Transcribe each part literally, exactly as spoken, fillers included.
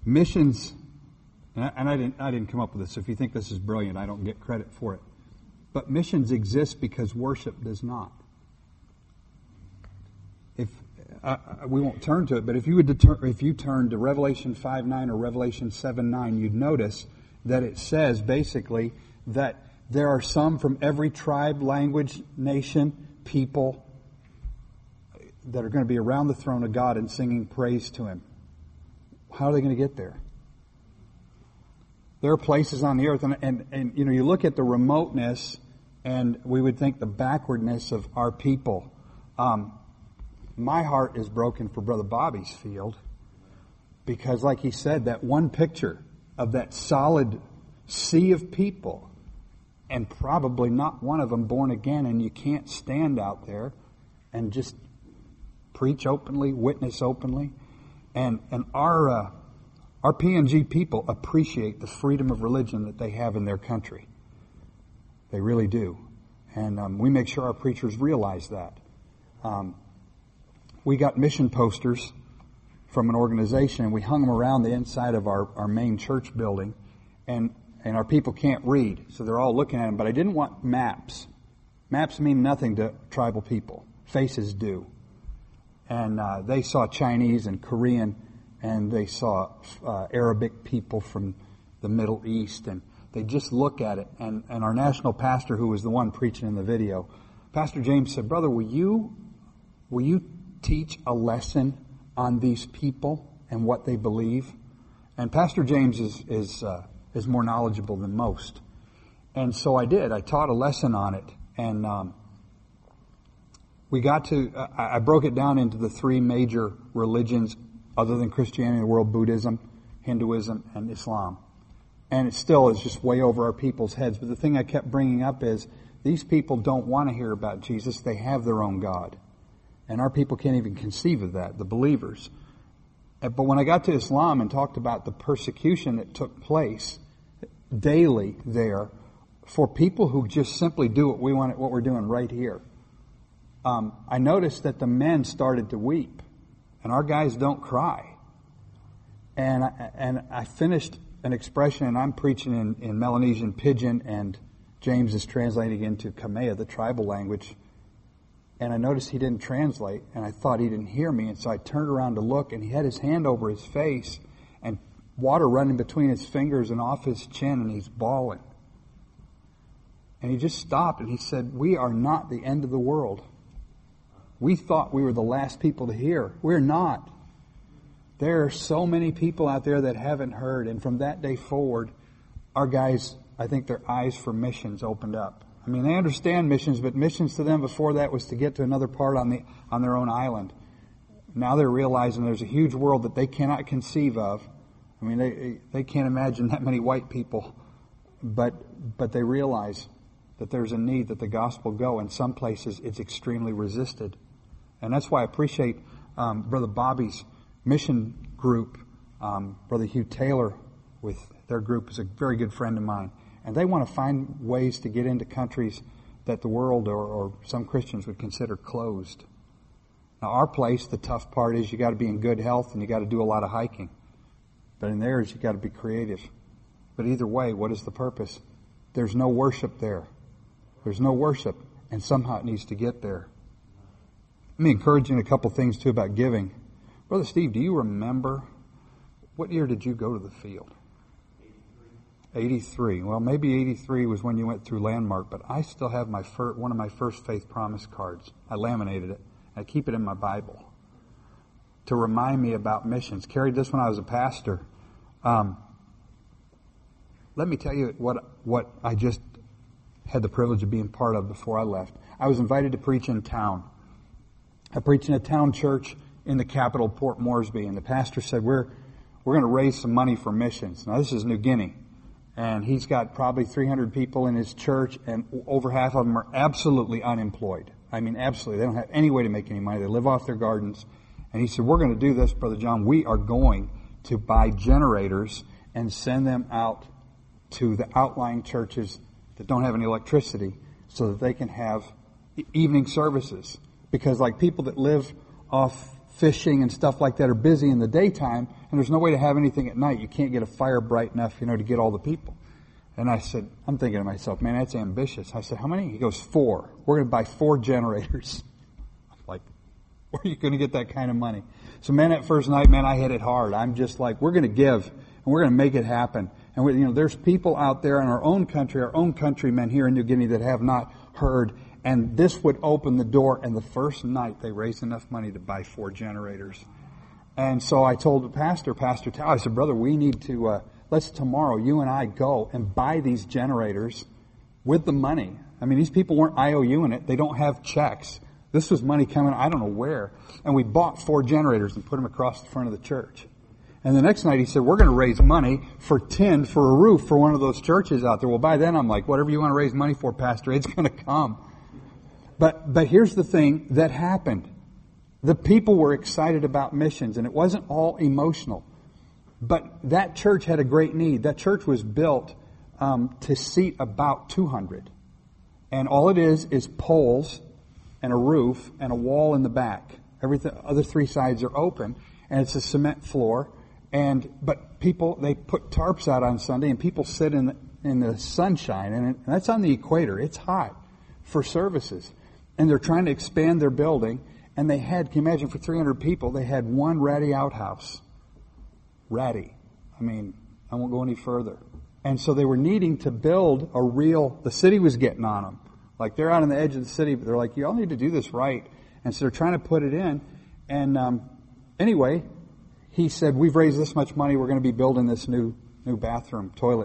missions, and I, and I didn't I didn't come up with this. So if you think this is brilliant, I don't get credit for it. But missions exist because worship does not. If uh, we won't turn to it, but if you would deter, if you turn to Revelation five nine or Revelation seven nine, you'd notice that it says basically that there are some from every tribe, language, nation, people that are going to be around the throne of God and singing praise to Him. How are they going to get there? There are places on the earth, and, and, and you know, you look at the remoteness, and we would think the backwardness of our people. Um, my heart is broken for Brother Bobby's field, because like he said, that one picture of that solid sea of people, and probably not one of them born again, and you can't stand out there and just preach openly, witness openly. And and our uh, our P N G people appreciate the freedom of religion that they have in their country. They really do. And um, we make sure our preachers realize that. Um, we got mission posters from an organization, and we hung them around the inside of our, our main church building. And, and our people can't read, so they're all looking at them. But I didn't want maps. Maps mean nothing to tribal people. Faces do. And uh, they saw Chinese and Korean, and they saw uh, Arabic people from the Middle East, and they just look at it. And, and our national pastor, who was the one preaching in the video, Pastor James said, "Brother, will you will you teach a lesson on these people and what they believe?" And Pastor James is is uh, is more knowledgeable than most, and so I did. I taught a lesson on it, and um, we got to. Uh, I broke it down into the three major religions other than Christianity in the world: Buddhism, Hinduism, and Islam. And it still is just way over our people's heads. But the thing I kept bringing up is these people don't want to hear about Jesus. They have their own God. And our people can't even conceive of that, the believers. But when I got to Islam and talked about the persecution that took place daily there for people who just simply do what we want, what we're doing right here, um, I noticed that the men started to weep. And our guys don't cry. And I, and I finished an expression, and I'm preaching in, in Melanesian Pidgin, and James is translating into Kamea, the tribal language. And I noticed he didn't translate, and I thought he didn't hear me, and so I turned around to look, and he had his hand over his face, and water running between his fingers and off his chin, and he's bawling. And he just stopped, and he said, "We are not the end of the world. We thought we were the last people to hear. We're not. There are so many people out there that haven't heard." And from that day forward, our guys, I think their eyes for missions opened up. I mean, they understand missions, but missions to them before that was to get to another part on the on their own island. Now they're realizing there's a huge world that they cannot conceive of. I mean, they they can't imagine that many white people, but but they realize that there's a need that the gospel go. In some places, it's extremely resisted. And that's why I appreciate um, Brother Bobby's mission group. Um, Brother Hugh Taylor with their group is a very good friend of mine. And they want to find ways to get into countries that the world or, or some Christians would consider closed. Now, our place, the tough part is you got to be in good health and you got to do a lot of hiking. But in theirs, you got to be creative. But either way, what is the purpose? There's no worship there. There's no worship, and somehow it needs to get there. Let me encourage you in a couple things, too, about giving. Brother Steve, do you remember, what year did you go to the field? eighty-three. Well, maybe eighty-three was when you went through Landmark, but I still have my fir- one of my first Faith Promise cards. I laminated it. I keep it in my Bible to remind me about missions. Carried this when I was a pastor. Um, let me tell you what what I just had the privilege of being part of before I left. I was invited to preach in town. I preached in a town church in the capital, Port Moresby, and the pastor said, we're we're going to raise some money for missions. Now, this is New Guinea, and he's got probably three hundred people in his church, and over half of them are absolutely unemployed. I mean, absolutely. They don't have any way to make any money. They live off their gardens. And he said, we're going to do this, Brother John. We are going to buy generators and send them out to the outlying churches that don't have any electricity so that they can have evening services. Because like people that live off fishing and stuff like that are busy in the daytime, and there's no way to have anything at night. You can't get a fire bright enough, you know, to get all the people. And I said, I'm thinking to myself, man, that's ambitious. I said, how many? He goes, four. We're going to buy four generators. I'm like, where are you going to get that kind of money? So, man, that first night, man, I hit it hard. I'm just like, we're going to give, and we're going to make it happen. And, we, you know, there's people out there in our own country, our own countrymen here in New Guinea that have not heard. And this would open the door. And the first night, they raised enough money to buy four generators. And so I told the pastor, Pastor Tao, I said, brother, we need to, uh, let's tomorrow, you and I go and buy these generators with the money. I mean, these people weren't I O U in it. They don't have checks. This was money coming, I don't know where. And we bought four generators and put them across the front of the church. And the next night he said, we're going to raise money for tin for a roof for one of those churches out there. Well, by then I'm like, whatever you want to raise money for, Pastor, it's going to come. But, but here's the thing that happened. The people were excited about missions, and it wasn't all emotional. But that church had a great need. That church was built um, to seat about two hundred. And all it is is poles and a roof and a wall in the back. Everything, other three sides are open, and it's a cement floor. And but people, they put tarps out on Sunday, and people sit in the, in the sunshine, and, it, and that's on the equator. It's hot for services, and they're trying to expand their building. And they had, can you imagine, for three hundred people, they had one ratty outhouse. Ratty. I mean, I won't go any further. And so they were needing to build a real, the city was getting on them. Like they're out on the edge of the city, but they're like, you all need to do this right. And so they're trying to put it in. And um, anyway, he said, we've raised this much money, we're going to be building this new new bathroom, toilet,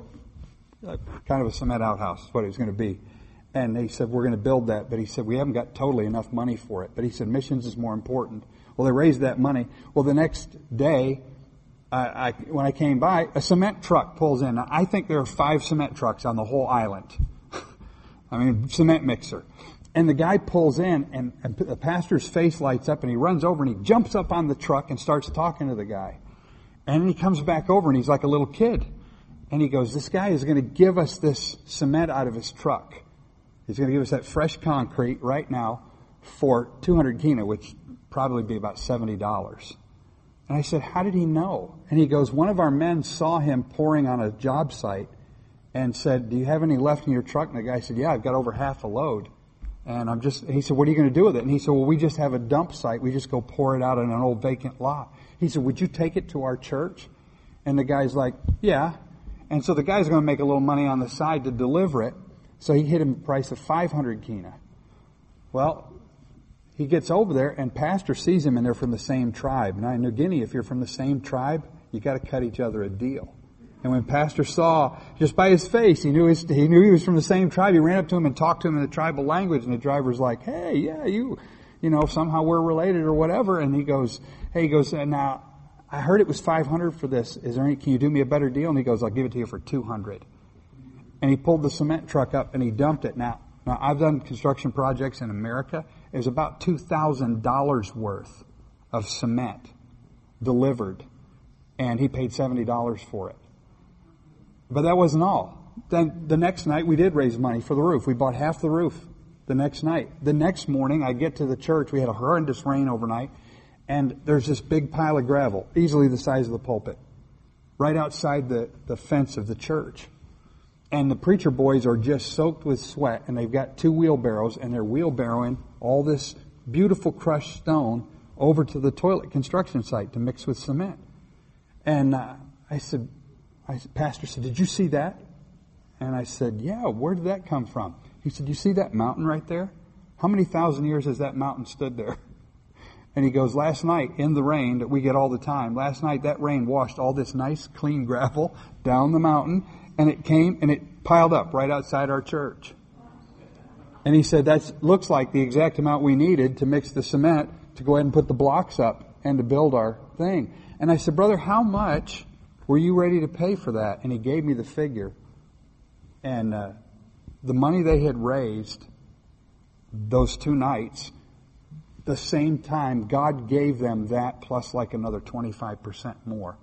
kind of a cement outhouse is what it was going to be. And they said, we're going to build that. But he said, we haven't got totally enough money for it. But he said, missions is more important. Well, they raised that money. Well, the next day, I, I, when I came by, a cement truck pulls in. Now, I think there are five cement trucks on the whole island. I mean, cement mixer. And the guy pulls in, and, and the pastor's face lights up, and he runs over, and he jumps up on the truck and starts talking to the guy. And then he comes back over, and he's like a little kid. And he goes, this guy is going to give us this cement out of his truck. He's going to give us that fresh concrete right now for two hundred kina, which probably be about seventy dollars. And I said, how did he know? And he goes, one of our men saw him pouring on a job site and said, do you have any left in your truck? And the guy said, yeah, I've got over half a load. And I'm just, he said, what are you going to do with it? And he said, well, we just have a dump site. We just go pour it out in an old vacant lot. He said, would you take it to our church? And the guy's like, yeah. And so the guy's going to make a little money on the side to deliver it. So he hit him a price of five hundred kina. Well, he gets over there, and pastor sees him, and they're from the same tribe. Now, in New Guinea, if you're from the same tribe, you got to cut each other a deal. And when pastor saw, just by his face, he knew his, he knew he was from the same tribe. He ran up to him and talked to him in the tribal language, and the driver's like, hey, yeah, you, you know, somehow we're related or whatever. And he goes, hey, he goes, now, I heard it was five hundred for this. Is there any, can you do me a better deal? And he goes, I'll give it to you for two hundred. And he pulled the cement truck up and he dumped it. Now, now I've done construction projects in America. It was about two thousand dollars worth of cement delivered. And he paid seventy dollars for it. But that wasn't all. Then the next night we did raise money for the roof. We bought half the roof the next night. The next morning I get to the church. We had a horrendous rain overnight. And there's this big pile of gravel, easily the size of the pulpit, right outside the, the fence of the church. And the preacher boys are just soaked with sweat, and they've got two wheelbarrows, and they're wheelbarrowing all this beautiful crushed stone over to the toilet construction site to mix with cement. And uh, I said, I, Pastor said, did you see that? And I said, yeah, where did that come from? He said, you see that mountain right there? How many thousand years has that mountain stood there? And he goes, last night in the rain that we get all the time, last night that rain washed all this nice clean gravel down the mountain, and it came and it piled up right outside our church. And he said, that looks like the exact amount we needed to mix the cement to go ahead and put the blocks up and to build our thing. And I said, brother, how much were you ready to pay for that? And he gave me the figure. And uh, the money they had raised those two nights, the same time, God gave them that plus like another twenty-five percent more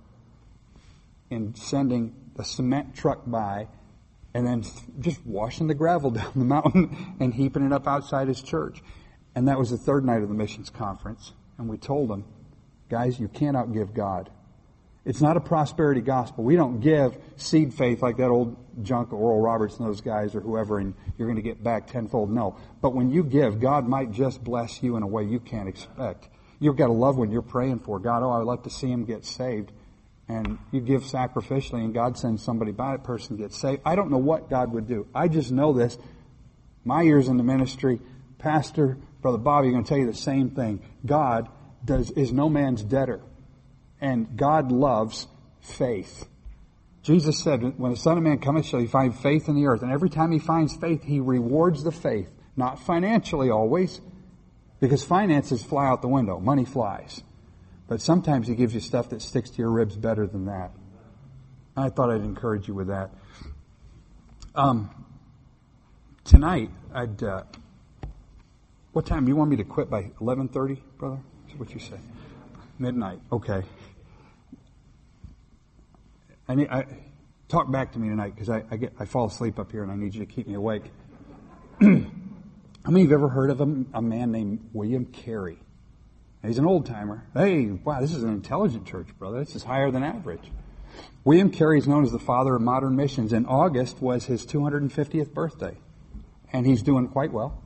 in sending the cement truck by and then just washing the gravel down the mountain and heaping it up outside his church. And that was the third night of the missions conference. And we told them, guys, you can't outgive God. It's not a prosperity gospel. We don't give seed faith like that old junk Oral Roberts and those guys or whoever, and you're going to get back tenfold. No. But when you give, God might just bless you in a way you can't expect. You've got a loved one you're praying for. God, oh, I would like to see him get saved. And you give sacrificially, and God sends somebody by, that person gets saved. I don't know what God would do. I just know this. My years in the ministry, Pastor, Brother Bobby, going to tell you the same thing. God does is no man's debtor. And God loves faith. Jesus said, when the Son of Man cometh, shall he find faith in the earth. And every time he finds faith, he rewards the faith. Not financially always, because finances fly out the window. Money flies. But sometimes he gives you stuff that sticks to your ribs better than that. I thought I'd encourage you with that. Um, tonight, I'd... Uh, what time? You want me to quit by eleven thirty, brother? Is what you say? Midnight. Okay. I need, I, talk back to me tonight, because I, I get I fall asleep up here and I need you to keep me awake. How many of you have ever heard of a, a man named William Carey? He's an old timer. Hey, wow, this is an intelligent church, brother. This is higher than average. William Carey is known as the father of modern missions, and August was his two hundred fiftieth birthday. And he's doing quite well.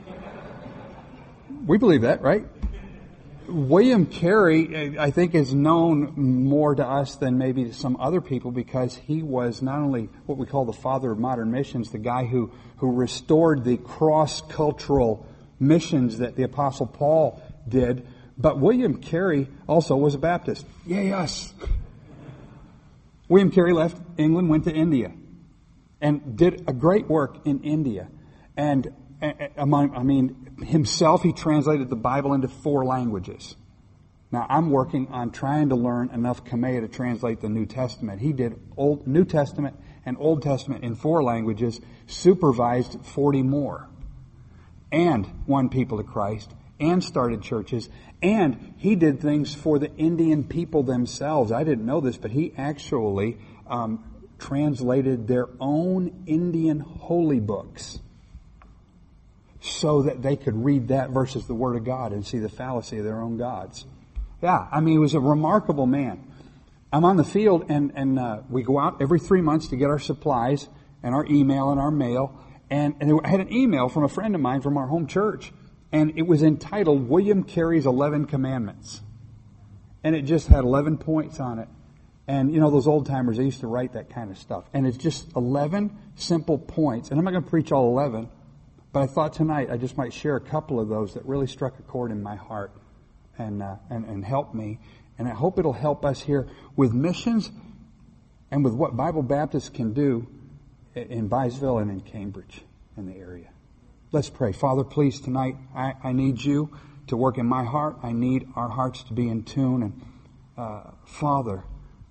We believe that, right? William Carey, I think, is known more to us than maybe to some other people, because he was not only what we call the father of modern missions, the guy who, who restored the cross-cultural missions that the Apostle Paul did, but William Carey also was a Baptist. Yay, us! William Carey left England, went to India, and did a great work in India. And among, I mean, himself, he translated the Bible into four languages. Now, I'm working on trying to learn enough Khmer to translate the New Testament. He did Old New Testament and Old Testament in four languages, supervised forty more, and won people to Christ, and started churches, and he did things for the Indian people themselves. I didn't know this, but he actually um, translated their own Indian holy books so that they could read that versus the Word of God and see the fallacy of their own gods. Yeah, I mean, he was a remarkable man. I'm on the field, and, and uh, we go out every three months to get our supplies and our email and our mail. And, and I had an email from a friend of mine from our home church, and it was entitled William Carey's eleven Commandments. And it just had eleven points on it. And, you know, those old timers, they used to write that kind of stuff. And it's just eleven simple points. And I'm not going to preach all eleven. But I thought tonight I just might share a couple of those that really struck a chord in my heart and, uh, and and help me. And I hope it'll help us here with missions and with what Bible Baptists can do in Byesville and in Cambridge in the area. Let's pray. Father, please, tonight I, I need you to work in my heart. I need our hearts to be in tune. And uh, Father,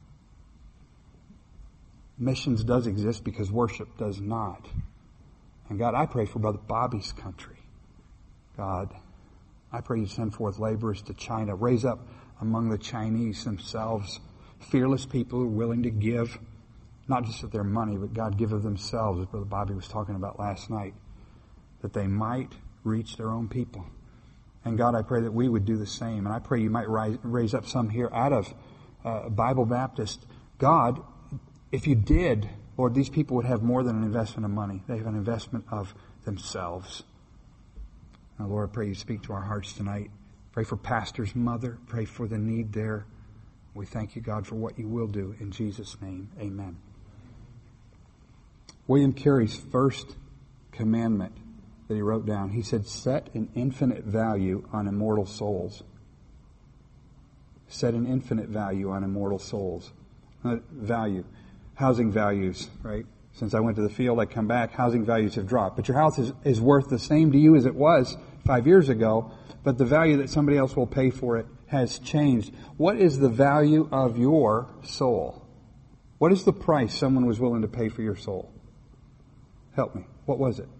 missions does exist because worship does not. And God, I pray for Brother Bobby's country. God, I pray you send forth laborers to China. Raise up among the Chinese themselves fearless people who are willing to give, not just of their money, but God, give of themselves, as Brother Bobby was talking about last night, that they might reach their own people. And God, I pray that we would do the same. And I pray you might rise, raise up some here out of uh, Bible Baptist. God, if you did, Lord, these people would have more than an investment of money. They have an investment of themselves. Now, Lord, I pray you speak to our hearts tonight. Pray for Pastor's mother. Pray for the need there. We thank you, God, for what you will do. In Jesus' name, amen. William Carey's first commandment that he wrote down, he said, set an infinite value on immortal souls. Set an infinite value on immortal souls. Uh, value. Housing values, right? Since I went to the field, I come back, housing values have dropped. But your house is, is worth the same to you as it was five years ago, but the value that somebody else will pay for it has changed. What is the value of your soul? What is the price someone was willing to pay for your soul? Help me. What was it?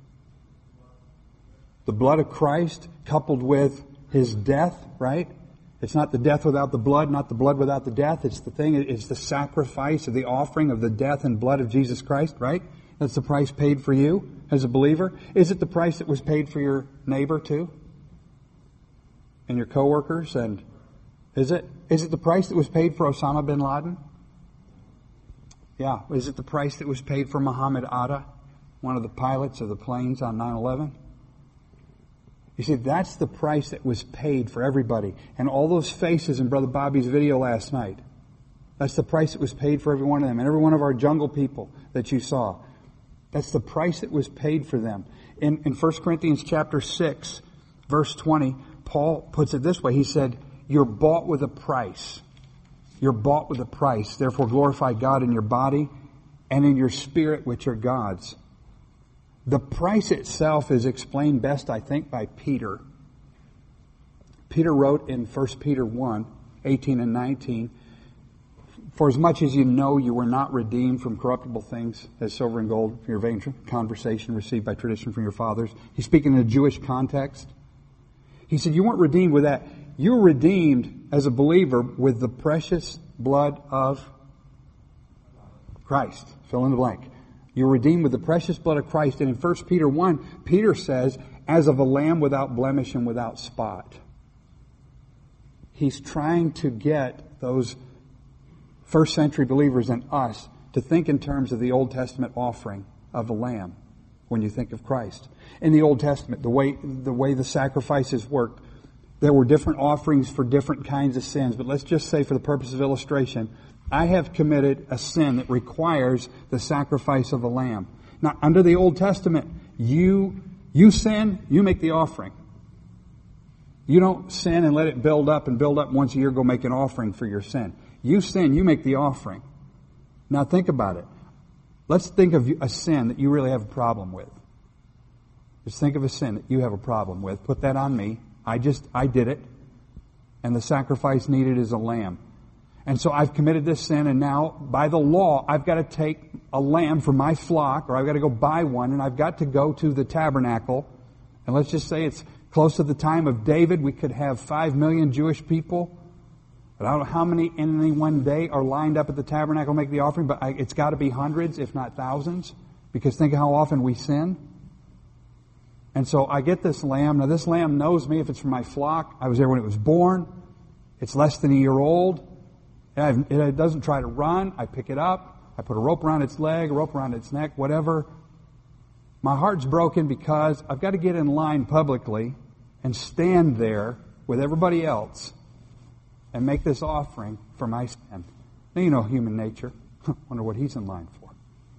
The blood of Christ coupled with his death, right? It's not the death without the blood, not the blood without the death. It's the thing, it's the sacrifice of the offering of the death and blood of Jesus Christ, right? That's the price paid for you as a believer. Is it the price that was paid for your neighbor too? And your coworkers and Is it? Is it the price that was paid for Osama bin Laden? Yeah. Is it the price that was paid for Muhammad Atta, one of the pilots of the planes on nine eleven? You see, that's the price that was paid for everybody. And all those faces in Brother Bobby's video last night, that's the price that was paid for every one of them. And every one of our jungle people that you saw, that's the price that was paid for them. In, in First Corinthians chapter six, verse twenty, Paul puts it this way. He said, you're bought with a price. You're bought with a price. Therefore glorify God in your body and in your spirit, which are God's. The price itself is explained best, I think, by Peter. Peter wrote in First Peter one, eighteen and nineteen, for as much as you know you were not redeemed from corruptible things as silver and gold from your vain conversation received by tradition from your fathers. He's speaking in a Jewish context. He said you weren't redeemed with that. You were redeemed as a believer with the precious blood of Christ. Fill in the blank. You're redeemed with the precious blood of Christ. And in First Peter one, Peter says, as of a lamb without blemish and without spot. He's trying to get those first century believers and us to think in terms of the Old Testament offering of a lamb when you think of Christ. In the Old Testament, the way the way the sacrifices worked, there were different offerings for different kinds of sins. But let's just say for the purpose of illustration, I have committed a sin that requires the sacrifice of a lamb. Now, under the Old Testament, you you sin, you make the offering. You don't sin and let it build up and build up once a year, go make an offering for your sin. You sin, you make the offering. Now think about it. Let's think of a sin that you really have a problem with. Just think of a sin that you have a problem with. Put that on me. I just, I did it. And the sacrifice needed is a lamb. And so I've committed this sin, and now, by the law, I've got to take a lamb from my flock, or I've got to go buy one, and I've got to go to the tabernacle. And let's just say it's close to the time of David. We could have five million Jewish people. But I don't know how many in any one day are lined up at the tabernacle to make the offering, but I, it's got to be hundreds, if not thousands, because think of how often we sin. And so I get this lamb. Now this lamb knows me if it's from my flock. I was there when it was born. It's less than a year old. It doesn't try to run. I pick it up. I put a rope around its leg, a rope around its neck, whatever. My heart's broken because I've got to get in line publicly and stand there with everybody else and make this offering for my sin. Now you know human nature. Wonder what he's in line for.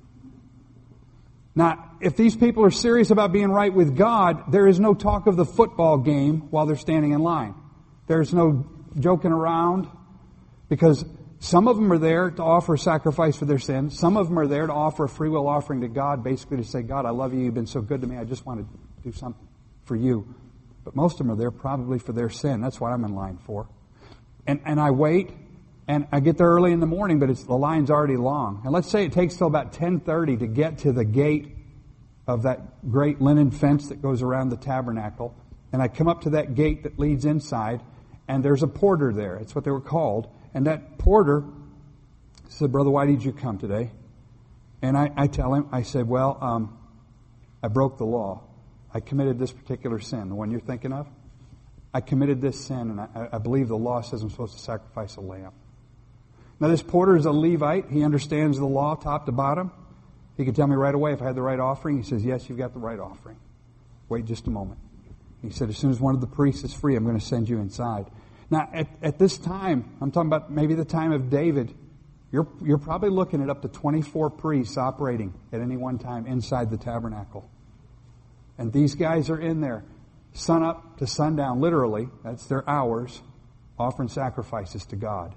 Now, if these people are serious about being right with God, there is no talk of the football game while they're standing in line. There's no joking around. Because some of them are there to offer a sacrifice for their sins. Some of them are there to offer a free will offering to God, basically to say, God, I love you. You've been so good to me. I just want to do something for you. But most of them are there probably for their sin. That's what I'm in line for. And and I wait, and I get there early in the morning, but it's, the line's already long. And let's say it takes till about ten thirty to get to the gate of that great linen fence that goes around the tabernacle. And I come up to that gate that leads inside, and there's a porter there. It's what they were called. And that porter said, Brother, why did you come today? And I, I tell him, I said, well, um, I broke the law. I committed this particular sin, the one you're thinking of. I committed this sin, and I, I believe the law says I'm supposed to sacrifice a lamb. Now, this porter is a Levite. He understands the law top to bottom. He could tell me right away if I had the right offering. He says, yes, you've got the right offering. Wait just a moment. He said, as soon as one of the priests is free, I'm going to send you inside. Now, at, at this time, I'm talking about maybe the time of David, you're, you're probably looking at up to twenty-four priests operating at any one time inside the tabernacle. And these guys are in there, sun up to sundown, literally, that's their hours, offering sacrifices to God.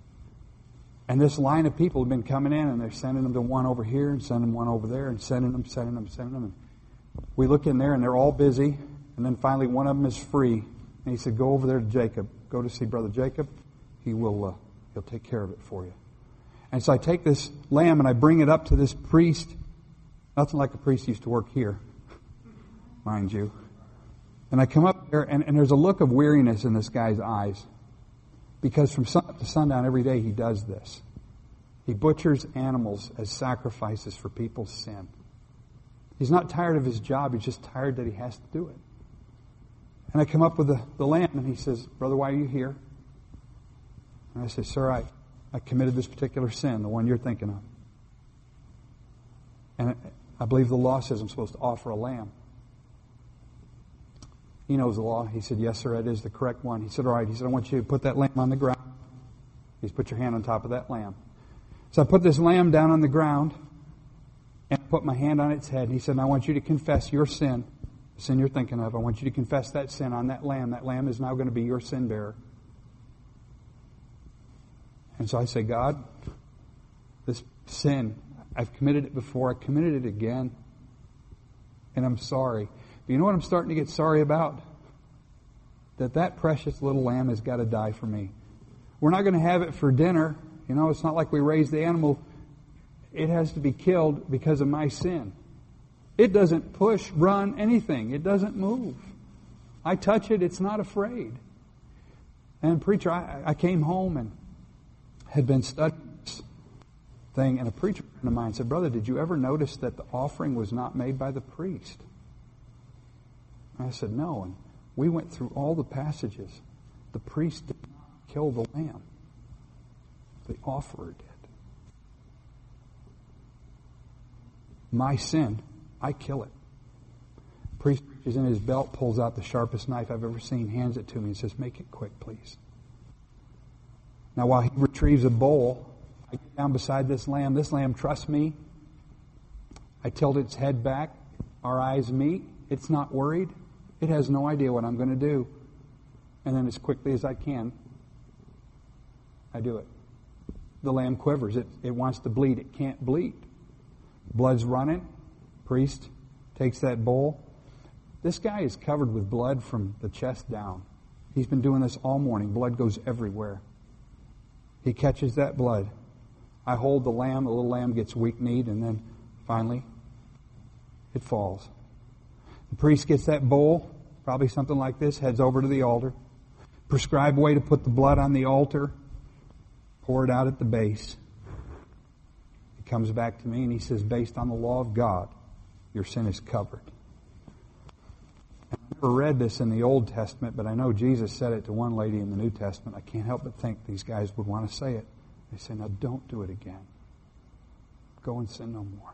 And this line of people have been coming in, and they're sending them to one over here, and sending one over there, and sending them, sending them, sending them. And we look in there, and they're all busy, and then finally one of them is free. And he said, go over there to Jacob. Go to see Brother Jacob. He will, uh, he'll take care of it for you. And so I take this lamb and I bring it up to this priest. Nothing like a priest used to work here, mind you. And I come up there, and, and there's a look of weariness in this guy's eyes. Because from sun up to sundown every day he does this. He butchers animals as sacrifices for people's sin. He's not tired of his job. He's just tired that he has to do it. And I come up with the, the lamb, and he says, Brother, why are you here? And I said, sir, I, I committed this particular sin, the one you're thinking of. And I, I believe the law says I'm supposed to offer a lamb. He knows the law. He said, yes, sir, that is the correct one. He said, all right. He said, I want you to put that lamb on the ground. He said, put your hand on top of that lamb. So I put this lamb down on the ground and put my hand on its head. He said, I want you to confess your sin, the sin you're thinking of. I want you to confess that sin on that lamb. That lamb is now going to be your sin bearer. And so I say, God, this sin, I've committed it before. I committed it again. And I'm sorry. But you know what I'm starting to get sorry about? That that precious little lamb has got to die for me. We're not going to have it for dinner. You know, it's not like we raise the animal. It has to be killed because of my sin. It doesn't push, run, anything. It doesn't move. I touch it, it's not afraid. And preacher, I, I came home and had been studying this thing, and a preacher friend of mine said, brother, did you ever notice that the offering was not made by the priest? And I said, no. And we went through all the passages. The priest did not kill the lamb. The offerer did. My sin, I kill it. The priest reaches in his belt, pulls out the sharpest knife I've ever seen, hands it to me and says, make it quick, please. Now while he retrieves a bowl, I get down beside this lamb. This lamb trusts me. I tilt its head back. Our eyes meet. It's not worried. It has no idea what I'm going to do. And then as quickly as I can, I do it. The lamb quivers. It, it wants to bleed. It can't bleed. Blood's running. Priest takes that bowl. This guy is covered with blood from the chest down. He's been doing this all morning. Blood goes everywhere. He catches that blood. I hold the lamb. The little lamb gets weak-kneed, and then finally it falls. The priest gets that bowl, probably something like this, heads over to the altar. Prescribed way to put the blood on the altar. Pour it out at the base. He comes back to me and he says, based on the law of God, your sin is covered. And I never read this in the Old Testament, but I know Jesus said it to one lady in the New Testament. I can't help but think these guys would want to say it. They say, now don't do it again. Go and sin no more.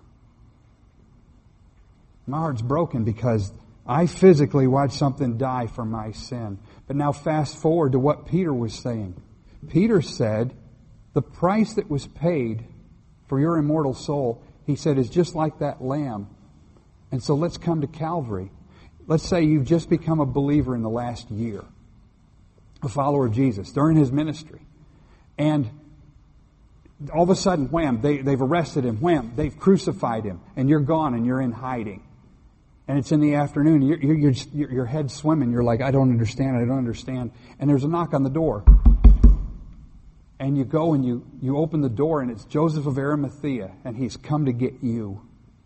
My heart's broken because I physically watched something die for my sin. But now fast forward to what Peter was saying. Peter said, the price that was paid for your immortal soul, he said, is just like that lamb. And so let's come to Calvary. Let's say you've just become a believer in the last year, a follower of Jesus during his ministry. And all of a sudden, wham, they, they've arrested him. Wham, they've crucified him. And you're gone and you're in hiding. And it's in the afternoon. You're, you're, you're just, your, your head's swimming. You're like, I don't understand. I don't understand. And there's a knock on the door. And you go and you, you open the door and it's Joseph of Arimathea. And he's come to get you.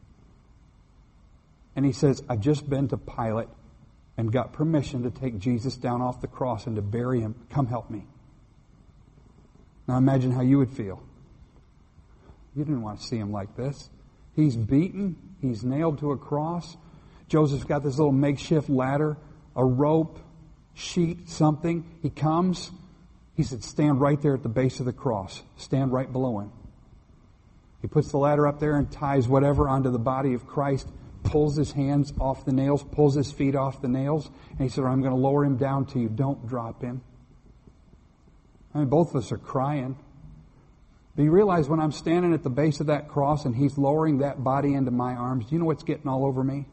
And he says, I've just been to Pilate and got permission to take Jesus down off the cross and to bury him. Come help me. Now imagine how you would feel. You didn't want to see him like this. He's beaten. He's nailed to a cross. Joseph's got this little makeshift ladder, a rope, sheet, something. He comes. He said, stand right there at the base of the cross. Stand right below him. He puts the ladder up there and ties whatever onto the body of Christ, pulls his hands off the nails, pulls his feet off the nails, and he said, I'm going to lower him down to you. Don't drop him. I mean, both of us are crying. But you realize when I'm standing at the base of that cross and he's lowering that body into my arms, do you know what's getting all over me?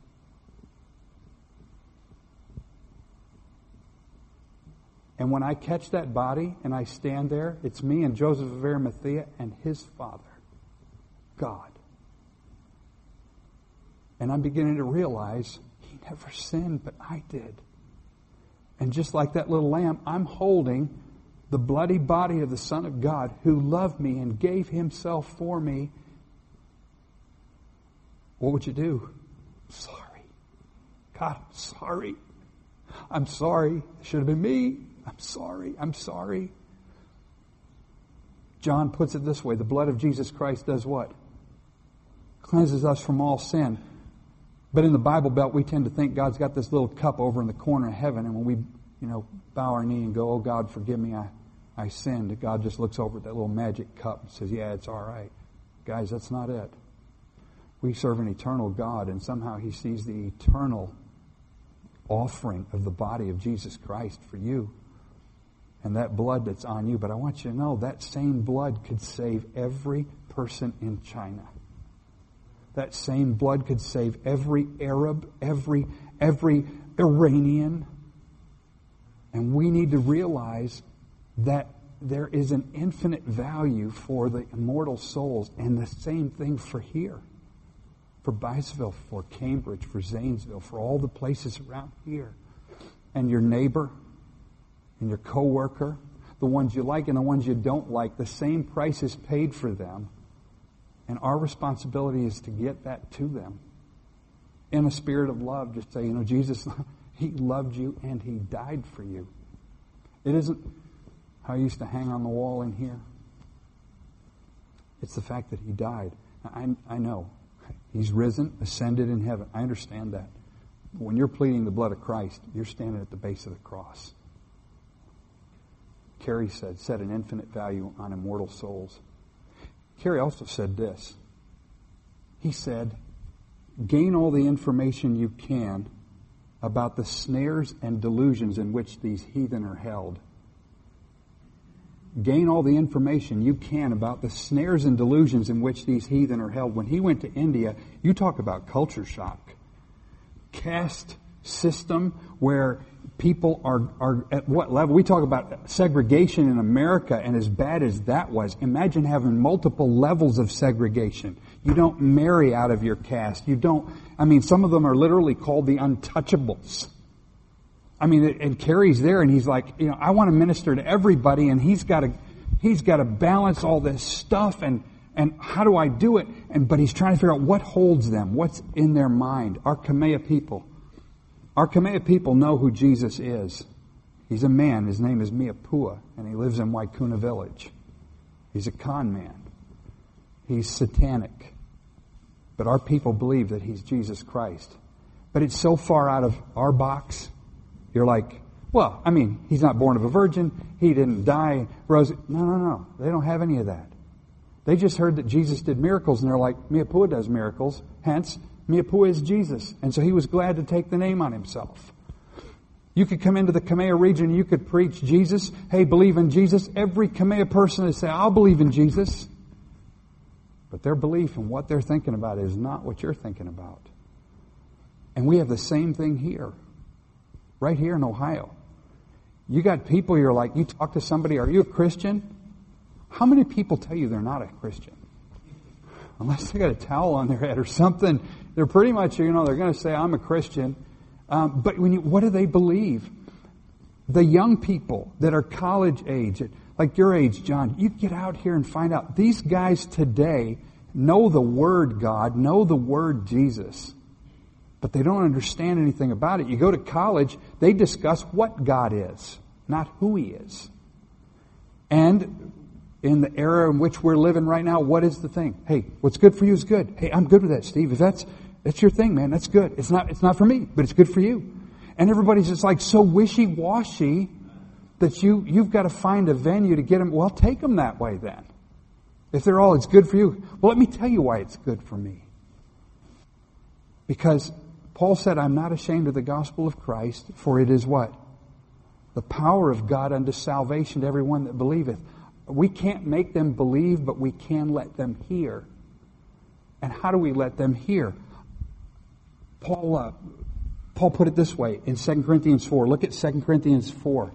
And when I catch that body and I stand there, it's me and Joseph of Arimathea and his Father, God. And I'm beginning to realize he never sinned, but I did. And just like that little lamb, I'm holding the bloody body of the Son of God who loved me and gave himself for me. What would you do? Sorry. God, I'm sorry. I'm sorry. It should have been me. I'm sorry. I'm sorry. John puts it this way. The blood of Jesus Christ does what? Cleanses us from all sin. But in the Bible Belt, we tend to think God's got this little cup over in the corner of heaven. And when we, you know, bow our knee and go, oh God, forgive me. I, I sinned. God just looks over at that little magic cup and says, yeah, it's all right. Guys, that's not it. We serve an eternal God, and somehow He sees the eternal offering of the body of Jesus Christ for you and that blood that's on you. But I want you to know that same blood could save every person in China. That same blood could save every Arab, every every Iranian. And we need to realize that there is an infinite value for the immortal souls, and the same thing for here. For Biceville, for Cambridge, for Zanesville, for all the places around here. And your neighbor, and your coworker, the ones you like and the ones you don't like, the same price is paid for them. And our responsibility is to get that to them. In a spirit of love, just say, you know, Jesus, He loved you and He died for you. It isn't how I used to hang on the wall in here. It's the fact that He died. I, I know. He's risen, ascended in heaven. I understand that. But when you're pleading the blood of Christ, you're standing at the base of the cross. Carrie said, set an infinite value on immortal souls. Carrie also said this. He said, gain all the information you can about the snares and delusions in which these heathen are held. Gain all the information you can about the snares and delusions in which these heathen are held. When he went to India, you talk about culture shock. Caste system where people are, are at what level? We talk about segregation in America, and as bad as that was, imagine having multiple levels of segregation. You don't marry out of your caste. You don't, I mean, some of them are literally called the untouchables. I mean, and Carrie's there, and he's like, you know, I want to minister to everybody, and he's got to, he's got to balance all this stuff, and and how do I do it? And but he's trying to figure out what holds them, what's in their mind. Our Kamea people, our Kamea people know who Jesus is. He's a man. His name is Miapua, and he lives in Waikuna Village. He's a con man. He's satanic, but our people believe that he's Jesus Christ. But it's so far out of our box. You're like, well, I mean, he's not born of a virgin. He didn't die. Rose. No, no, no. They don't have any of that. They just heard that Jesus did miracles, and they're like, Miapua does miracles. Hence, Miapua is Jesus. And so he was glad to take the name on himself. You could come into the Kamea region, and you could preach Jesus. Hey, believe in Jesus. Every Kamea person would say, I'll believe in Jesus. But their belief and what they're thinking about is not what you're thinking about. And we have the same thing here. Right here in Ohio. You got people, you're like, you talk to somebody, are you a Christian? How many people tell you they're not a Christian? Unless they got a towel on their head or something, they're pretty much, you know, they're going to say, I'm a Christian. Um, but when you, what do they believe? The young people that are college age, like your age, John, you get out here and find out. These guys today know the Word God, know the Word Jesus. But they don't understand anything about it. You go to college, they discuss what God is, not who He is. And in the era in which we're living right now, what is the thing? Hey, what's good for you is good. Hey, I'm good with that, Steve. If that's that's your thing, man, that's good. It's not it's not for me, but it's good for you. And everybody's just like so wishy-washy that you you've got to find a venue to get them. Well, take them that way then. If they're all, it's good for you. Well, let me tell you why it's good for me. Because Paul said, I'm not ashamed of the gospel of Christ, for it is what? The power of God unto salvation to everyone that believeth. We can't make them believe, but we can let them hear. And how do we let them hear? Paul, uh, Paul put it this way in Second Corinthians four. Look at Second Corinthians four.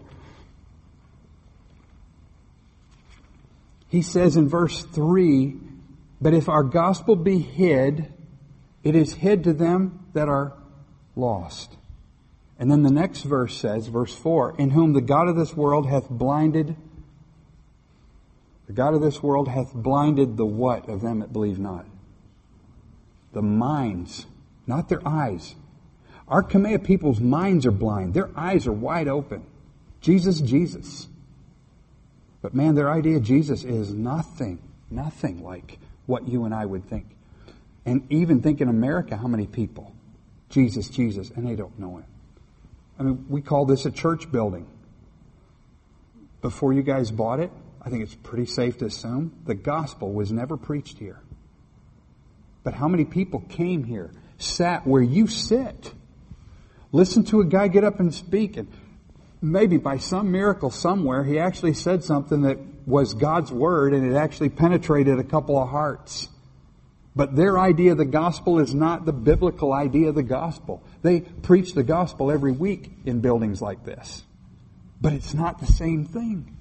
He says in verse three, but if our gospel be hid, it is hid to them that are lost. And then the next verse says, verse four, in whom the God of this world hath blinded, the God of this world hath blinded the what of them that believe not? The minds, not their eyes. Our Kamea people's minds are blind. Their eyes are wide open. Jesus, Jesus. But man, their idea of Jesus is nothing, nothing like what you and I would think. And even think in America, how many people? Jesus, Jesus, and they don't know Him. I mean, we call this a church building. before you guys bought it, I think it's pretty safe to assume the gospel was never preached here. But how many people came here, sat where you sit, listened to a guy get up and speak, and maybe by some miracle somewhere, he actually said something that was God's word, and it actually penetrated a couple of hearts. But their idea of the gospel is not the biblical idea of the gospel. They preach the gospel every week in buildings like this. But it's not the same thing.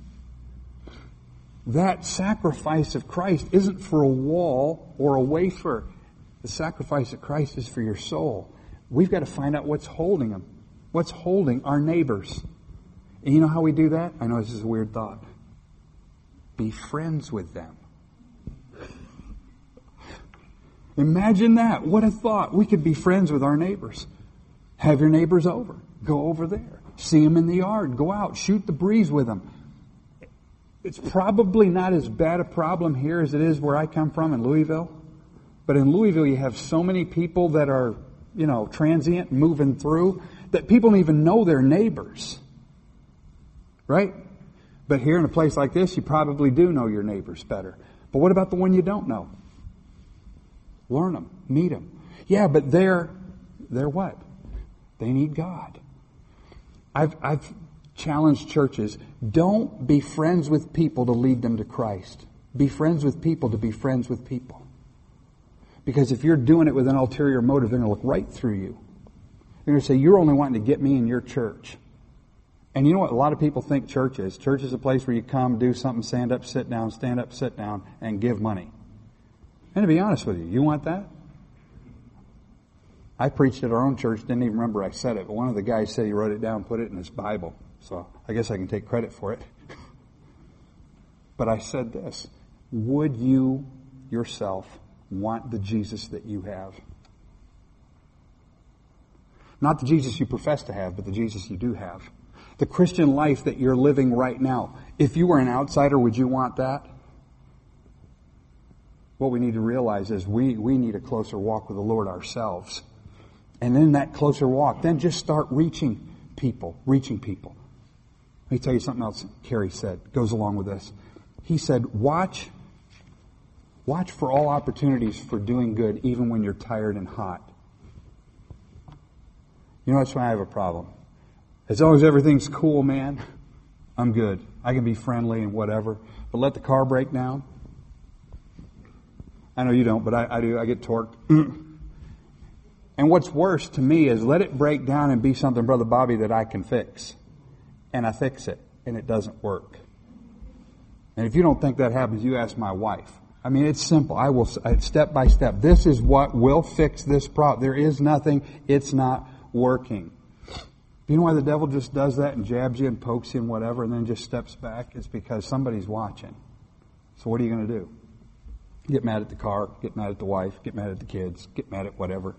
That sacrifice of Christ isn't for a wall or a wafer. The sacrifice of Christ is for your soul. We've got to find out what's holding them. What's holding our neighbors. And you know how we do that? I know this is a weird thought. Be friends with them. Imagine that. What a thought. We could be friends with our neighbors. Have your neighbors over. Go over there. See them in the yard. Go out. Shoot the breeze with them. It's probably not as bad a problem here as it is where I come from in Louisville. But in Louisville, you have so many people that are, you know, transient, moving through, that people don't even know their neighbors. Right? But here in a place like this, you probably do know your neighbors better. But what about the one you don't know? Learn them. Meet them. Yeah, but they're, they're what? They need God. I've, I've challenged churches, don't be friends with people to lead them to Christ. Be friends with people to be friends with people. Because if you're doing it with an ulterior motive, they're going to look right through you. They're going to say, you're only wanting to get me in your church. And you know what a lot of people think church is? Church is a place where you come, do something, stand up, sit down, stand up, sit down, and give money. And to be honest with you, you want that? I preached at our own church, didn't even remember I said it, but one of the guys said he wrote it down, put it in his Bible. So I guess I can take credit for it. But I said this, would you yourself want the Jesus that you have? Not the Jesus you profess to have, but the Jesus you do have. The Christian life that you're living right now. If you were an outsider, would you want that? What we need to realize is we, we need a closer walk with the Lord ourselves. And in that closer walk, then just start reaching people, reaching people. Let me tell you something else Kerry said, goes along with this. He said, watch, watch for all opportunities for doing good, even when you're tired and hot. You know, that's why I have a problem. As long as everything's cool, man, I'm good. I can be friendly and whatever. But let the car break down. I know you don't, but I, I do. I get torqued. And what's worse to me is let it break down and be something, Brother Bobby, that I can fix. And I fix it, and it doesn't work. And if you don't think that happens, you ask my wife. I mean, it's simple. I will, step by step. This is what will fix this problem. There is nothing. It's not working. You know why the devil just does that and jabs you and pokes you and whatever and then just steps back? It's because somebody's watching. So what are you going to do? Get mad at the car, get mad at the wife, get mad at the kids, get mad at whatever.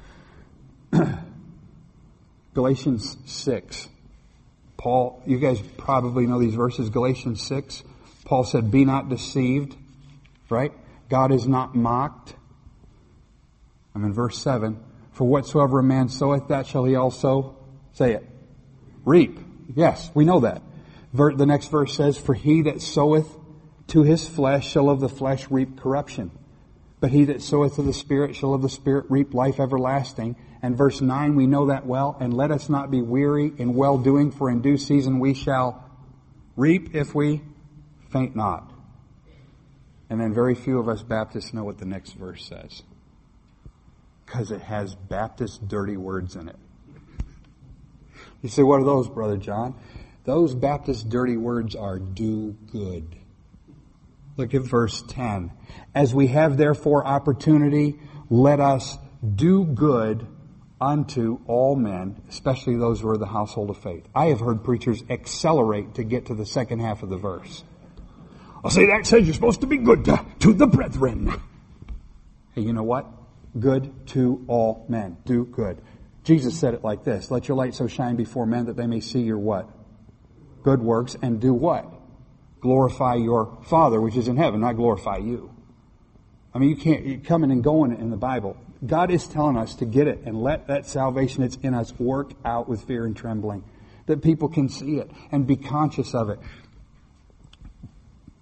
Galatians six. Paul, you guys probably know these verses. Galatians six. Paul said, be not deceived. Right? God is not mocked. I'm in verse seven. For whatsoever a man soweth, that shall he also, say it, reap. Yes, we know that. The next verse says, for he that soweth to his flesh shall of the flesh reap corruption. But he that soweth to the Spirit shall of the Spirit reap life everlasting. And verse nine, we know that well. And let us not be weary in well-doing, for in due season we shall reap if we faint not. And then very few of us Baptists know what the next verse says. Because it has Baptist dirty words in it. You say, what are those, Brother John? Those Baptist dirty words are do good. Look at verse ten. As we have therefore opportunity, let us do good unto all men, especially those who are the household of faith. I have heard preachers accelerate to get to the second half of the verse. I'll say that says you're supposed to be good to, to the brethren. Hey, you know what? Good to all men. Do good. Jesus said it like this. Let your light so shine before men that they may see your what? Good works, and do what? Glorify your Father which is in heaven, not glorify you. I mean, you can't, you're coming and going in the Bible. God is telling us to get it and let that salvation that's in us work out with fear and trembling. That people can see it and be conscious of it.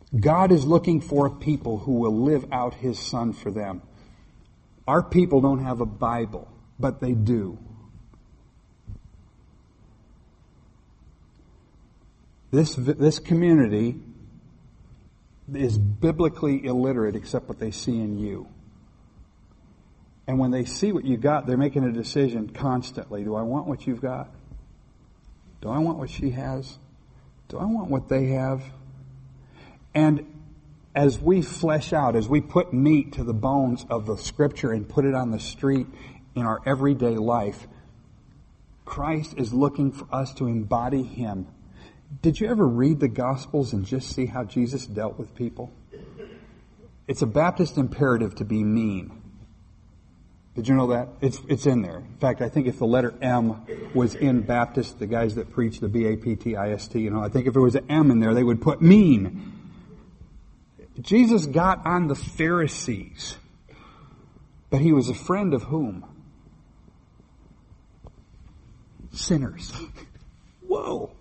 God is looking for a people who will live out His Son for them. Our people don't have a Bible, but they do. This, this community is biblically illiterate except what they see in you. And when they see what you got, they're making a decision constantly. Do I want what you've got? Do I want what she has? Do I want what they have? And as we flesh out, as we put meat to the bones of the Scripture and put it on the street in our everyday life, Christ is looking for us to embody Him. Did you ever read the Gospels and just see how Jesus dealt with people? It's a Baptist imperative to be mean. Did you know that? It's it's in there. In fact, I think if the letter M was in Baptist, the guys that preach the B A P T I S T, you know, I think if there was an M in there, they would put mean. Jesus got on the Pharisees, but He was a friend of whom? Sinners. Whoa.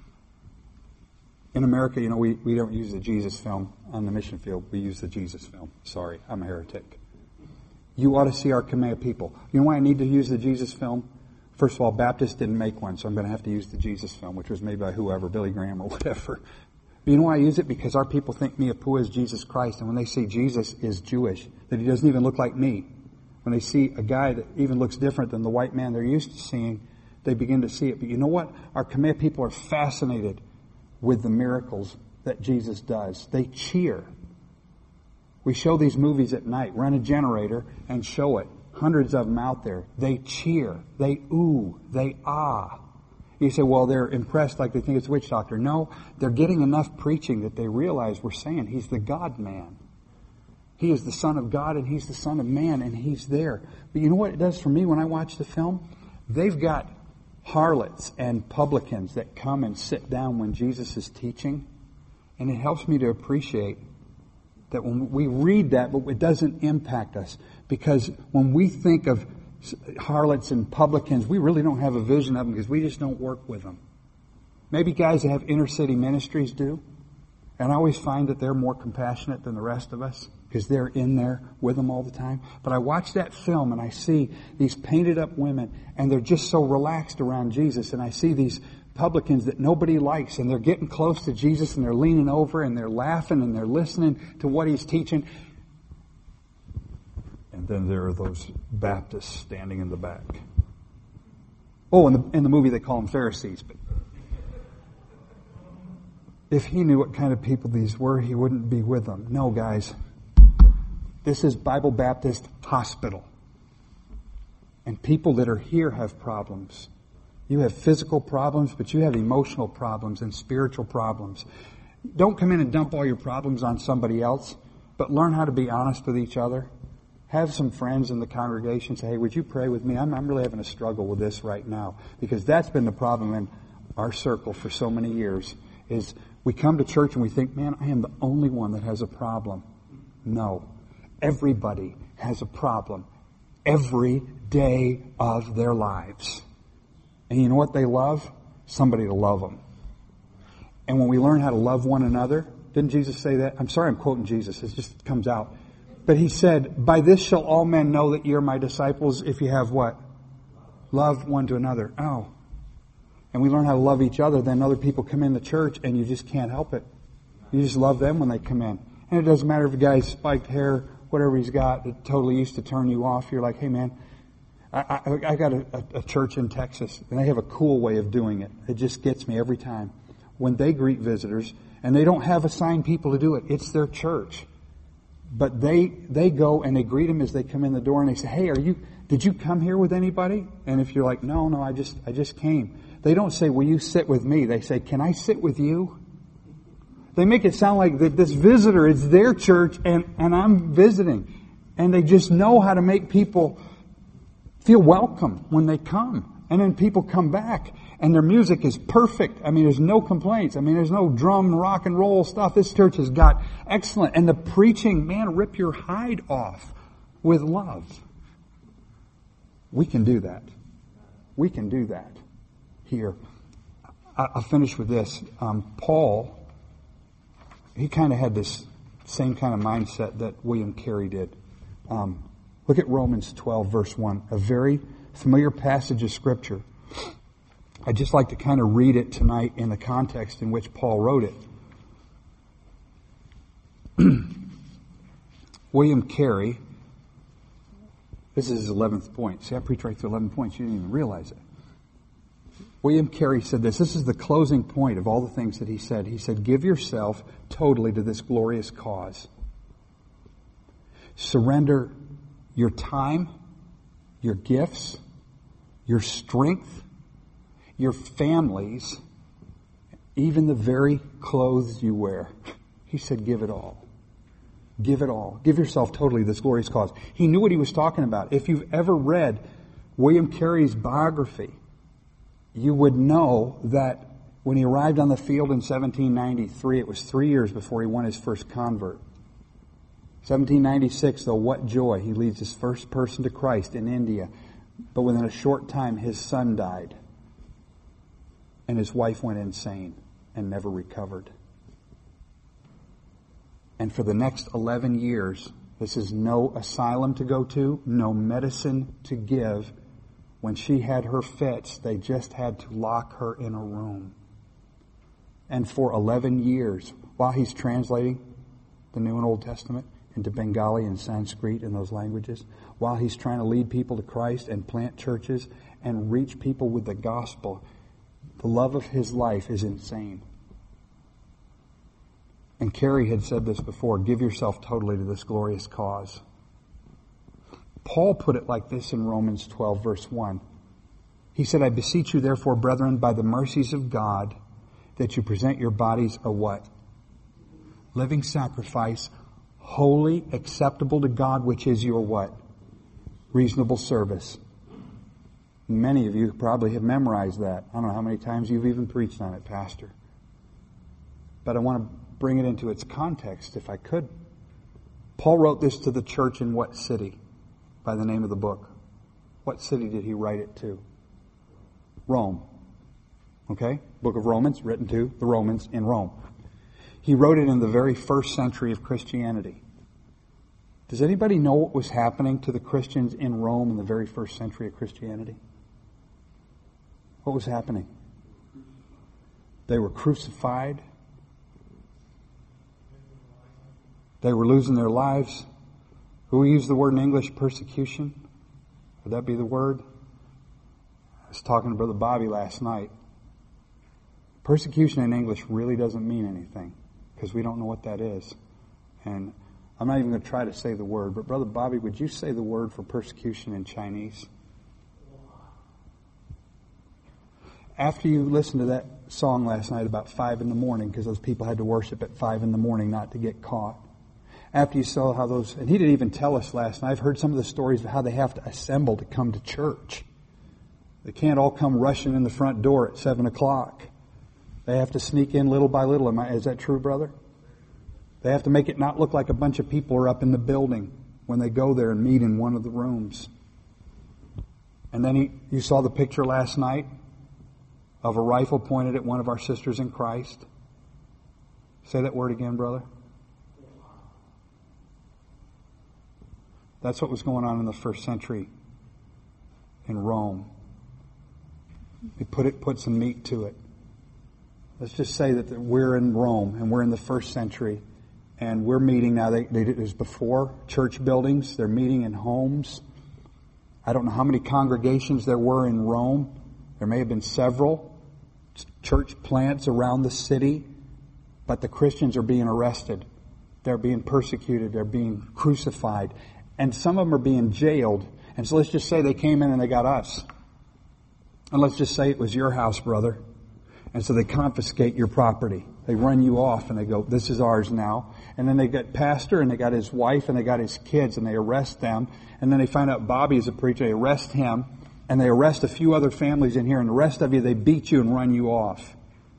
In America, you know, we, we don't use the Jesus film on the mission field. We use the Jesus film. Sorry, I'm a heretic. You ought to see our Kamea people. You know why I need to use the Jesus film? First of all, Baptists didn't make one, so I'm going to have to use the Jesus film, which was made by whoever, Billy Graham or whatever. But you know why I use it? Because our people think Mia Pua is Jesus Christ, and when they see Jesus is Jewish, that He doesn't even look like me. When they see a guy that even looks different than the white man they're used to seeing, they begin to see it. But you know what? Our Kamea people are fascinated with the miracles that Jesus does. They cheer. We show these movies at night, run a generator and show it. Hundreds of them out there. They cheer. They ooh. They ah. You say, well, they're impressed like they think it's a witch doctor. No, they're getting enough preaching that they realize we're saying He's the God-man. He is the Son of God and He's the Son of Man and He's there. But you know what it does for me when I watch the film? They've got harlots and publicans that come and sit down when Jesus is teaching. And it helps me to appreciate that when we read that, but it doesn't impact us. Because when we think of harlots and publicans, we really don't have a vision of them because we just don't work with them. Maybe guys that have inner city ministries do. And I always find that they're more compassionate than the rest of us because they're in there with them all the time. But I watch that film and I see these painted up women and they're just so relaxed around Jesus. And I see these publicans that nobody likes and they're getting close to Jesus and they're leaning over and they're laughing and they're listening to what He's teaching. And then there are those Baptists standing in the back. Oh, in the, in the movie they call them Pharisees. But if He knew what kind of people these were, He wouldn't be with them. No, guys. This is Bible Baptist Hospital. And people that are here have problems. You have physical problems, but you have emotional problems and spiritual problems. Don't come in and dump all your problems on somebody else, but learn how to be honest with each other. Have some friends in the congregation say, hey, would you pray with me? I'm, I'm really having a struggle with this right now. Because that's been the problem in our circle for so many years, is we come to church and we think, man, I am the only one that has a problem. No. Everybody has a problem every day of their lives. And you know what they love? Somebody to love them. And when we learn how to love one another, didn't Jesus say that? I'm sorry I'm quoting Jesus. It just comes out. But He said, by this shall all men know that you're my disciples if you have what? Love one to another. Oh. And we learn how to love each other, then other people come in the church and you just can't help it. You just love them when they come in. And it doesn't matter if a guy's spiked hair, whatever he's got, it totally used to turn you off. You're like, hey man, I, I, I got a, a, a church in Texas and they have a cool way of doing it. It just gets me every time. When they greet visitors, and they don't have assigned people to do it, it's their church. But they they go and they greet them as they come in the door and they say, hey, are you, did you come here with anybody? And if you're like, no, no, I just I just came. They don't say, will you sit with me? They say, can I sit with you? They make it sound like that this visitor is their church and, and I'm visiting. And they just know how to make people feel welcome when they come. And then people come back and their music is perfect. I mean, there's no complaints. I mean, there's no drum, rock and roll stuff. This church has got excellent. And the preaching, man, rip your hide off with love. We can do that. We can do that here. I'll finish with this. Um, Paul he kind of had this same kind of mindset that William Carey did. Um, look at Romans twelve, verse one, a very familiar passage of Scripture. I'd just like to kind of read it tonight in the context in which Paul wrote it. William Carey, this is his eleventh point. See, I preached right through eleven points. You didn't even realize it. William Carey said this. This is the closing point of all the things that he said. He said, give yourself totally to this glorious cause. Surrender your time, your gifts, your strength, your families, even the very clothes you wear. He said, give it all. Give it all. Give yourself totally to this glorious cause. He knew what he was talking about. If you've ever read William Carey's biography, you would know that when he arrived on the field in seventeen ninety-three, it was three years before he won his first convert. seventeen ninety-six, though, what joy. He leads his first person to Christ in India. But within a short time, his son died. And his wife went insane and never recovered. And for the next eleven years, this is no asylum to go to, no medicine to give. When she had her fits, they just had to lock her in a room. And for eleven years, while he's translating the New and Old Testament into Bengali and Sanskrit and those languages, while he's trying to lead people to Christ and plant churches and reach people with the gospel, the love of his life is insane. And Carey had said this before, give yourself totally to this glorious cause. Paul put it like this in Romans twelve, verse one. He said, I beseech you therefore, brethren, by the mercies of God, that you present your bodies a what? Living sacrifice, holy, acceptable to God, which is your what? Reasonable service. Many of you probably have memorized that. I don't know how many times you've even preached on it, Pastor. But I want to bring it into its context, if I could. Paul wrote this to the church in what city? By the name of the book. What city did he write it to? Rome. Okay? Book of Romans, written to the Romans in Rome. He wrote it in the very first century of Christianity. Does anybody know what was happening to the Christians in Rome in the very first century of Christianity? What was happening? They were crucified. They were losing their lives. Who used the word in English, persecution? Would that be the word? I was talking to Brother Bobby last night. Persecution in English really doesn't mean anything because we don't know what that is. And I'm not even going to try to say the word, but Brother Bobby, would you say the word for persecution in Chinese? After you listened to that song last night about five in the morning, because those people had to worship at five in the morning not to get caught. After you saw how those, and he didn't even tell us last night, I've heard some of the stories of how they have to assemble to come to church. They can't all come rushing in the front door at seven o'clock. They have to sneak in little by little. Am I, is that true, brother? They have to make it not look like a bunch of people are up in the building when they go there and meet in one of the rooms. And then he, you saw the picture last night of a rifle pointed at one of our sisters in Christ. Say that word again, brother. That's what was going on in the first century in Rome. They put it, put some meat to it. Let's just say that we're in Rome and we're in the first century and we're meeting now. They, they, it was before church buildings. They're meeting in homes. I don't know how many congregations there were in Rome. There may have been several church plants around the city, but the Christians are being arrested. They're being persecuted. They're being crucified. And some of them are being jailed. And so let's just say they came in and they got us. And let's just say it was your house, brother. And so they confiscate your property. They run you off and they go, this is ours now. And then they get pastor and they got his wife and they got his kids and they arrest them. And then they find out Bobby is a preacher. They arrest him and they arrest a few other families in here. And the rest of you, they beat you and run you off.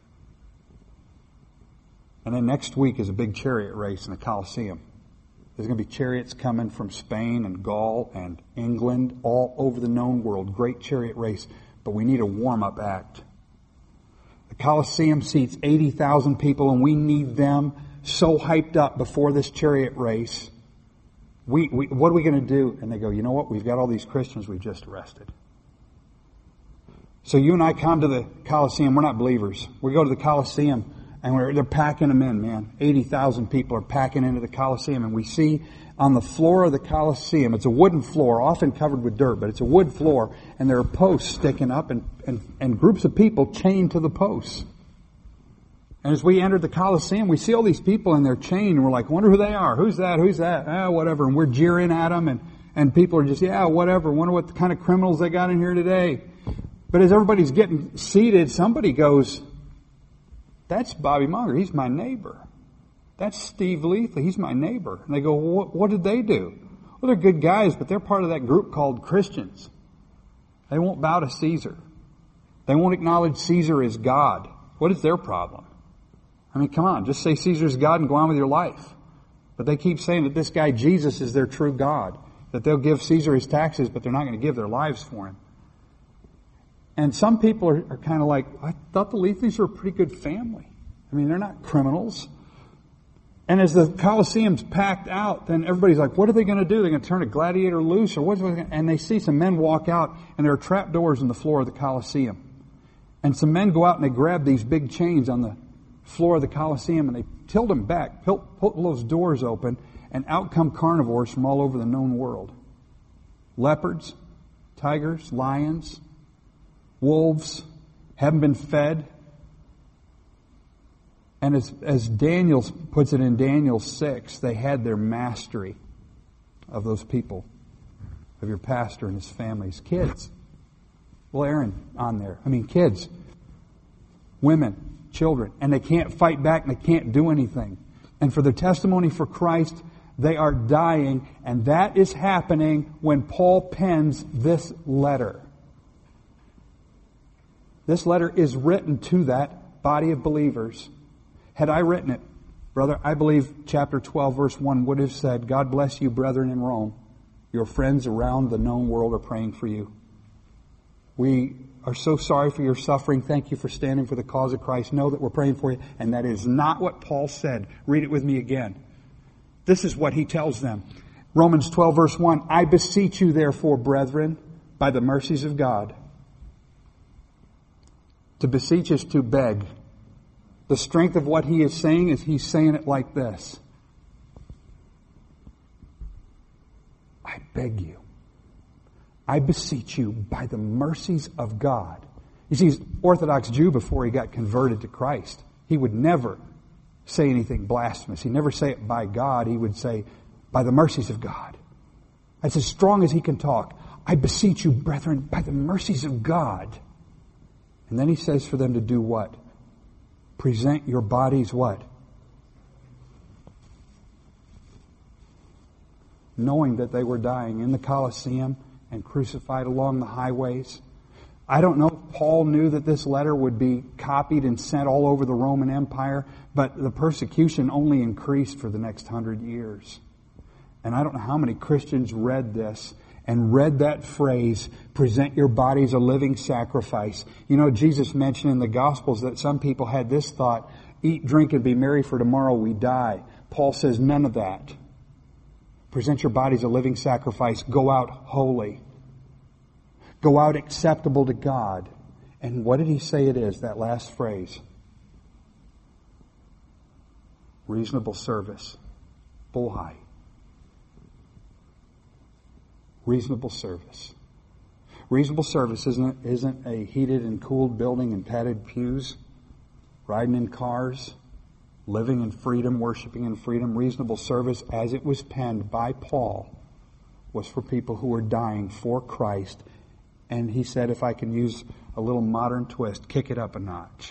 And then next week is a big chariot race in the Colosseum. There's going to be chariots coming from Spain and Gaul and England, all over the known world. Great chariot race. But we need a warm-up act. The Colosseum seats eighty thousand people, and we need them so hyped up before this chariot race. We, we what are we going to do? And they go, you know what? We've got all these Christians we've just arrested. So you and I come to the Colosseum. We're not believers. We go to the Colosseum and we're, they're packing them in, man. eighty thousand people are packing into the Colosseum, and we see on the floor of the Colosseum, it's a wooden floor, often covered with dirt, but it's a wood floor, and there are posts sticking up and, and, and groups of people chained to the posts. And as we entered the Colosseum, we see all these people in their chain, and we're like, wonder who they are. Who's that? Who's that? Ah, whatever. And we're jeering at them, and, and people are just, yeah, whatever. Wonder what kind of criminals they got in here today. But as everybody's getting seated, somebody goes, that's Bobby Monger. He's my neighbor. That's Steve Leathley. He's my neighbor. And they go, well, what, what did they do? Well, they're good guys, but they're part of that group called Christians. They won't bow to Caesar. They won't acknowledge Caesar as God. What is their problem? I mean, come on, just say Caesar's God and go on with your life. But they keep saying that this guy Jesus is their true God. That they'll give Caesar his taxes, but they're not going to give their lives for him. And some people are, are kind of like, I thought the Leathleys were a pretty good family. I mean, they're not criminals. And as the Colosseum's packed out, then everybody's like, what are they going to do? They're going to turn a gladiator loose? Or what's going to... And they see some men walk out, and there are trap doors in the floor of the Colosseum. And some men go out and they grab these big chains on the floor of the Colosseum, and they tilt them back, pull, pull those doors open, and out come carnivores from all over the known world. Leopards, tigers, lions, wolves, haven't been fed. And as, as Daniel puts it in Daniel six, they had their mastery of those people, of your pastor and his family's kids. Well, Aaron on there. I mean, kids, women, children. And they can't fight back and they can't do anything. And for their testimony for Christ, they are dying. And that is happening when Paul pens this letter. This letter is written to that body of believers. Had I written it, brother, I believe chapter twelve, verse one would have said, God bless you, brethren in Rome. Your friends around the known world are praying for you. We are so sorry for your suffering. Thank you for standing for the cause of Christ. Know that we're praying for you. And that is not what Paul said. Read it with me again. This is what he tells them. Romans twelve, verse one, I beseech you, therefore, brethren, by the mercies of God. To beseech is to beg. The strength of what he is saying is he's saying it like this. I beg you. I beseech you by the mercies of God. You see, he's an Orthodox Jew before he got converted to Christ. He would never say anything blasphemous. He'd never say it by God. He would say, by the mercies of God. That's as strong as he can talk. I beseech you, brethren, by the mercies of God. And then he says for them to do what? Present your bodies what? Knowing that they were dying in the Colosseum and crucified along the highways. I don't know if Paul knew that this letter would be copied and sent all over the Roman Empire, but the persecution only increased for the next hundred years. And I don't know how many Christians read this and read that phrase, present your bodies a living sacrifice. You know, Jesus mentioned in the Gospels that some people had this thought, eat, drink, and be merry, for tomorrow we die. Paul says none of that. Present your bodies a living sacrifice. Go out holy. Go out acceptable to God. And what did he say it is, that last phrase? Reasonable service. Bullhigh. Reasonable service. Reasonable service isn't, isn't a heated and cooled building and padded pews, riding in cars, living in freedom, worshiping in freedom. Reasonable service, as it was penned by Paul, was for people who were dying for Christ. And he said, if I can use a little modern twist, kick it up a notch.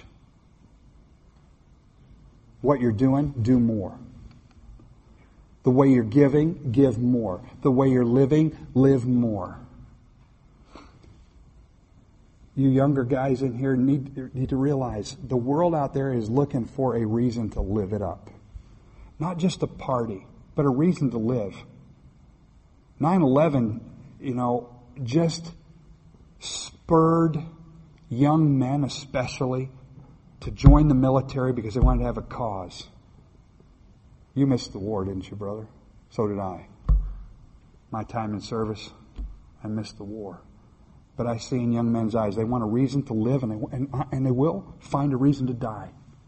What you're doing, do more. The way you're giving, give more. The way you're living, live more. You younger guys in here need, need to realize the world out there is looking for a reason to live it up. Not just a party, but a reason to live. nine eleven, you know, just spurred young men especially to join the military because they wanted to have a cause. You missed the war, didn't you, brother? So did I. My time in service, I missed the war. But I see in young men's eyes, they want a reason to live, and they, and, and they will find a reason to die.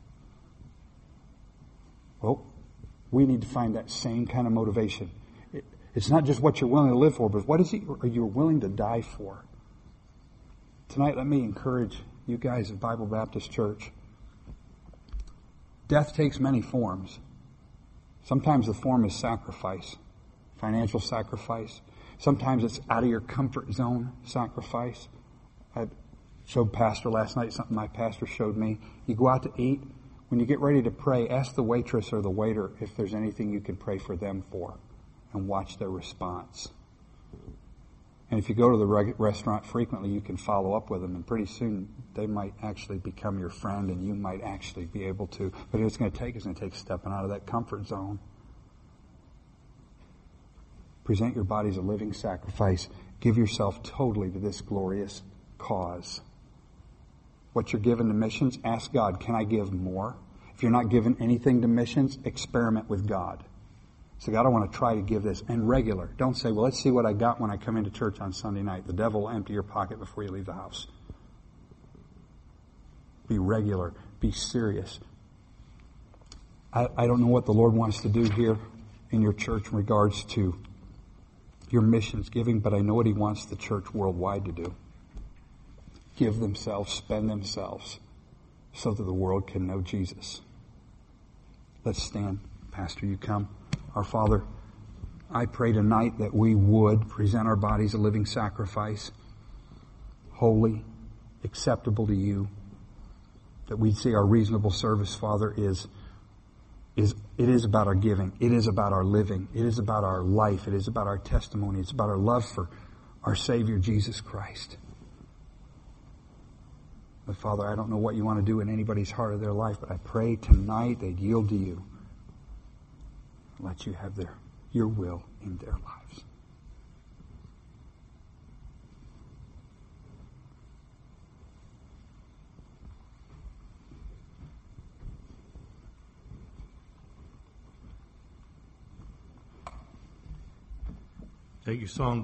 Well, we need to find that same kind of motivation. It, it's not just what you're willing to live for, but what is it are you willing to die for? Tonight, let me encourage you guys at Bible Baptist Church. Death takes many forms. Sometimes the form is sacrifice, financial sacrifice. Sometimes it's out of your comfort zone sacrifice. I showed Pastor last night something my pastor showed me. You go out to eat. When you get ready to pray, ask the waitress or the waiter if there's anything you can pray for them for, and watch their response. And if you go to the re- restaurant frequently, you can follow up with them, and pretty soon they might actually become your friend, and you might actually be able to. But what it's going to take is going to take stepping out of that comfort zone. Present your body as a living sacrifice. Give yourself totally to this glorious cause. What you're given to missions, ask God, can I give more? If you're not given anything to missions, experiment with God. So God, I want to try to give this. And regular. Don't say, well, let's see what I got when I come into church on Sunday night. The devil will empty your pocket before you leave the house. Be regular. Be serious. I, I don't know what the Lord wants to do here in your church in regards to your missions giving, but I know what He wants the church worldwide to do. Give themselves, spend themselves, so that the world can know Jesus. Let's stand. Pastor, you come. Our Father, I pray tonight that we would present our bodies a living sacrifice, holy, acceptable to you, that we'd see our reasonable service, Father, is is it is about our giving. It is about our living. It is about our life. It is about our testimony. It's about our love for our Savior, Jesus Christ. But Father, I don't know what you want to do in anybody's heart or their life, but I pray tonight they'd yield to you. Let you have their your will in their lives. Take your song.